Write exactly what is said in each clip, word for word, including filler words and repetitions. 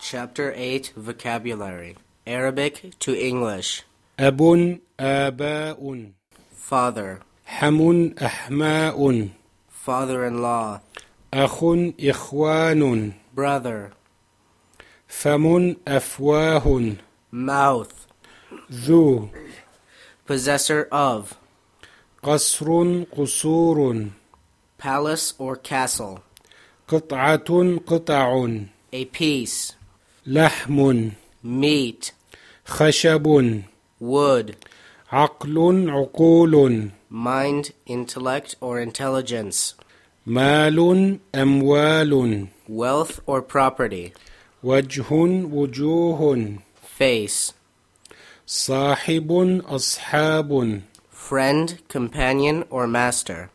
Chapter eight, Vocabulary. Arabic to English. أب آباء Father, حم أحماء father-in-law, أخ إخوان brother, فم أفواه mouth, ذو possessor of, قصر قصور palace or castle, قطعة قطع a piece, لحم meat, خشب wood, عقل عقول mind, intellect or intelligence, مال أموال wealth or property, وجه وجوه face, صاحب أصحاب friend, companion or master,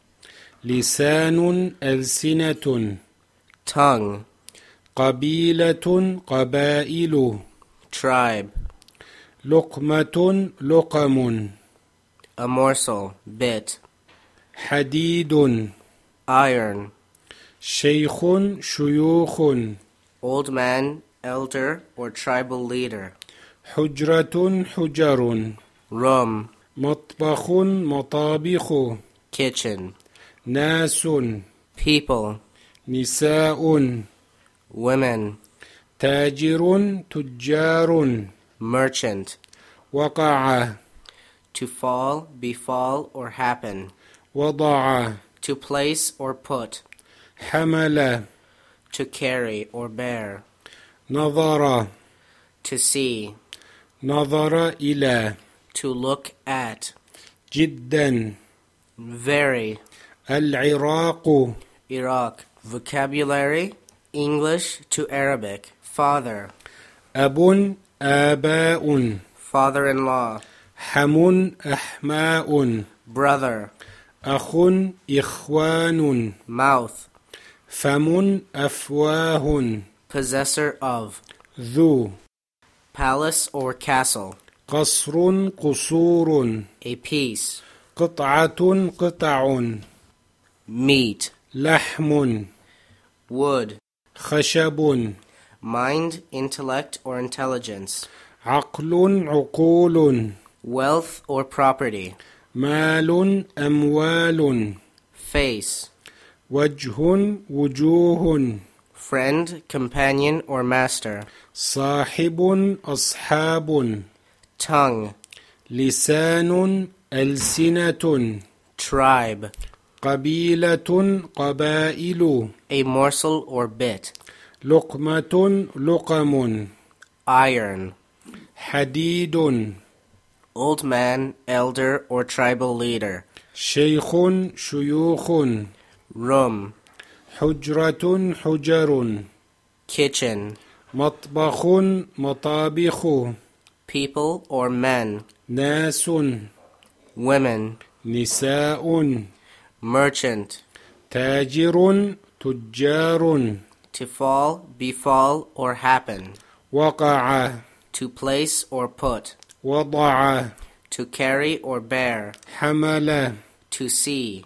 لسان ألسنة tongue, قبيلة قبائل tribe, لقمة لقم a morsel, bit, حديد iron, شيخ شيوخ old man, elder or tribal leader, حجرة حجر room, مطبخ مطابخ kitchen, ناس people, نساء women, تاجر تجار merchant, وقع to fall, befall or happen, وضع to place or put, حمل to carry or bear, نظر to see, نظر إلى to look at, جدا very, العراق Iraq. Vocabulary, English to Arabic, father, أب آباء father-in-law, حم أحماء brother, أخ إخوان mouth, فم أفواه possessor of, ذو palace or castle, قصر قصور a piece, قطعة قطع meat, لحم wood, خشب mind, intellect or intelligence, عقل عقول wealth or property, مال أموال face, وجه وجوه friend, companion or master, صاحب أصحاب tongue, لسان ألسنة tribe, قبيلة قبائل a morsel or bit, لقمة لقم iron, حديد old man, elder or tribal leader, شيخ شيوخ room, حجرة حجر kitchen, مطبخ مطابخ people or men, ناس women, نساء merchant, تاجر تجار to fall, befall or happen, وقع to place or put, وضع to carry or bear, حمل to see,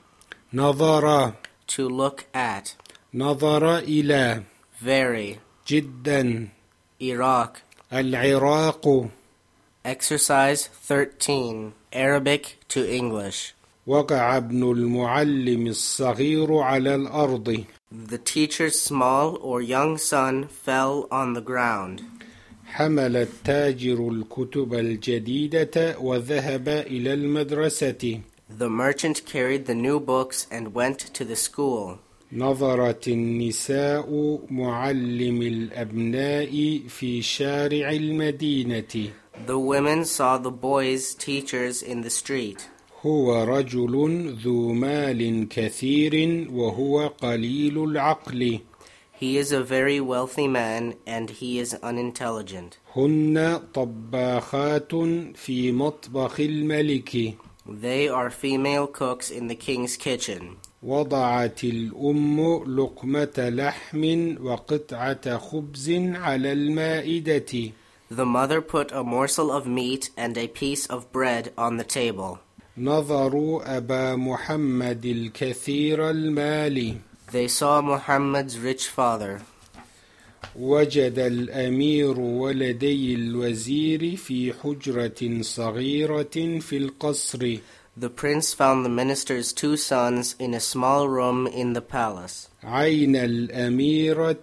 نظر to look at, نظر إلى very, جدا Iraq. العراق Exercise thirteen, Arabic to English. وقع ابن المعلم الصغير على الأرض The teacher's small or young son fell on the ground. حمل التاجر الكتب الجديدة وذهب إلى المدرسة The merchant carried the new books and went to the school. نظرت النساء معلم الأبناء في شارع المدينة The women saw the boys' teachers in the street. هو رجل ذو مال كثير وهو قليل العقل He is a very wealthy man and he is unintelligent. هن طباخات في مطبخ الملك They are female cooks in the king's kitchen. وضعت الأم لقمة لحم وقطعة خبز على المائدة The mother put a morsel of meat and a piece of bread on the table. نظروا أبا محمد الكثير المال They saw Muhammad's rich father. وجد الأمير ولدي الوزير في حجرة صغيرة في القصر. The prince found the minister's two sons in a small room in the palace. عين الأميرة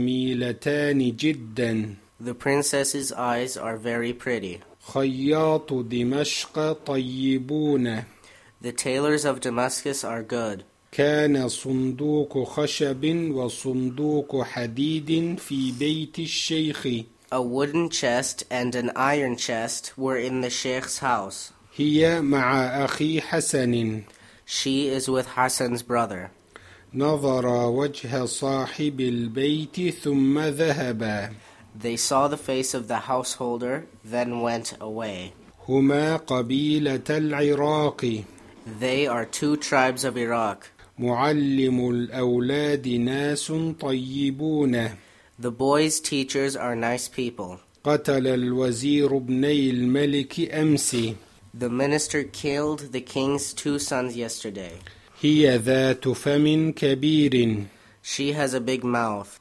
جميلتان جدا. The princess's eyes are very pretty. خياط دمشق طيبون. The tailors of Damascus are good. كان صندوق خشب وصندوق حديد في بيت الشيخ. A wooden chest and an iron chest were in the sheikh's house. هي مع أخي حسن. She is with Hassan's brother. نظر وجه صاحب البيت ثم ذهبا. They saw the face of the householder, then went away. هما قبيلة العراق. They are two tribes of Iraq. معلم الأولاد ناس طيبون. The boys' teachers are nice people. قتل الوزير ابني الملك أمس. The minister killed the king's two sons yesterday. هي ذات فم كبير. She has a big mouth.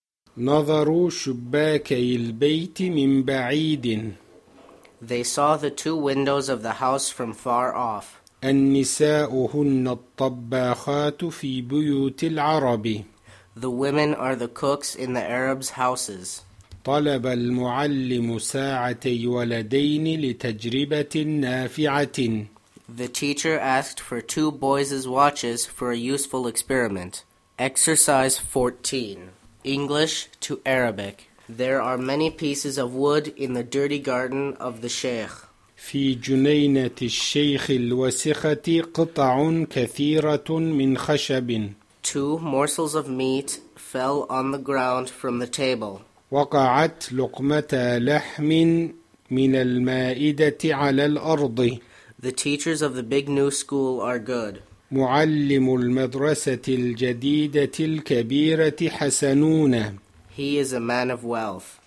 نظروا شباكي البيت من بعيد. They saw the two windows of the house from far off. النساء هن الطباخات في بيوت العرب. The women are the cooks in the Arabs' houses. طلب المعلم ساعتي ولدين لتجربة نافعة. The teacher asked for two boys' watches for a useful experiment. Exercise fourteen. English to Arabic. There are many pieces of wood in the dirty garden of the sheikh. في جنينة الشيخ الوسخة قطع كثيرة من خشب. Two morsels of meat fell on the ground from the table. وقعت لقمة لحم من المائدة على الأرض. The teachers of the big new school are good. معلم المدرسة الجديدة الكبيرة حسنون. He is a man of wealth.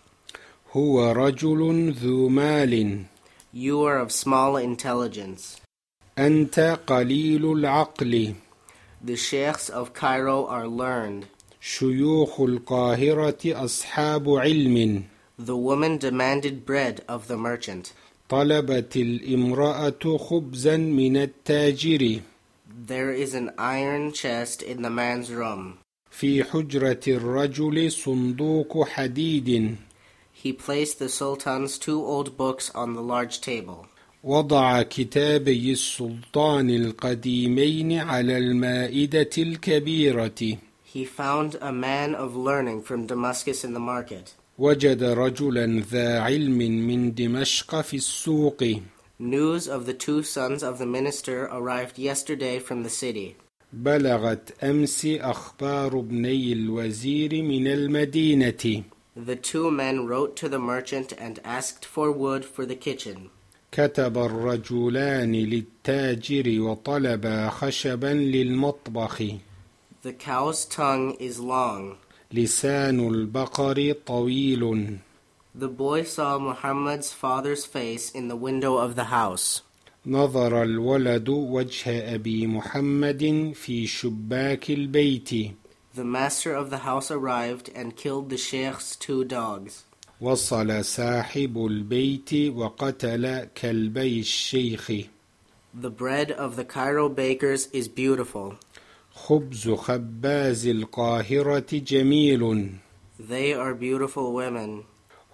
هو رجل ذو مال. You are of small intelligence. أنت قليل العقل. The sheikhs of Cairo are learned. شيوخ القاهرة أصحاب علم. The woman demanded bread of the merchant. طلبت الامرأة خبزا من التاجر. There is an iron chest in the man's room. في حجرة الرجل صندوق حديد. He placed the sultan's two old books on the large table. وضع كتابي السلطان القديمين على المائدة الكبيرة. He found a man of learning from Damascus in the market. وجد رجلا ذا علم من دمشق في السوق. News of the two sons of the minister arrived yesterday from the city. بلغت أمس أخبار ابني الوزير من المدينة. The two men wrote to the merchant and asked for wood for the kitchen. كتب الرجلان للتاجر وطلبا خشبا للمطبخ. The cow's tongue is long. لسان البقر طويل. The boy saw Muhammad's father's face in the window of the house. نظر الولد وجه أبي محمد في شباك البيت. The master of the house arrived and killed the sheikh's two dogs. وصل صاحب البيت وقتل كلبي الشيخ. The bread of the Cairo bakers is beautiful. خبز خباز القاهرة جميل. They are beautiful women.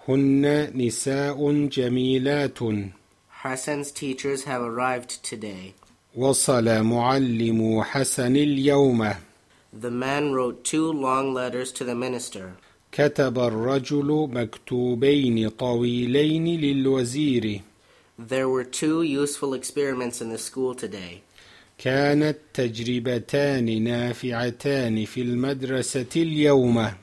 هن نساء جميلات. Hassan's teachers have arrived today. وصل معلم حسن اليوم. The man wrote two long letters to the minister. كتب الرجل مكتوبين طويلين للوزير. There were two useful experiments in the school today. كانت تجربتان نافعتان في المدرسة اليوم.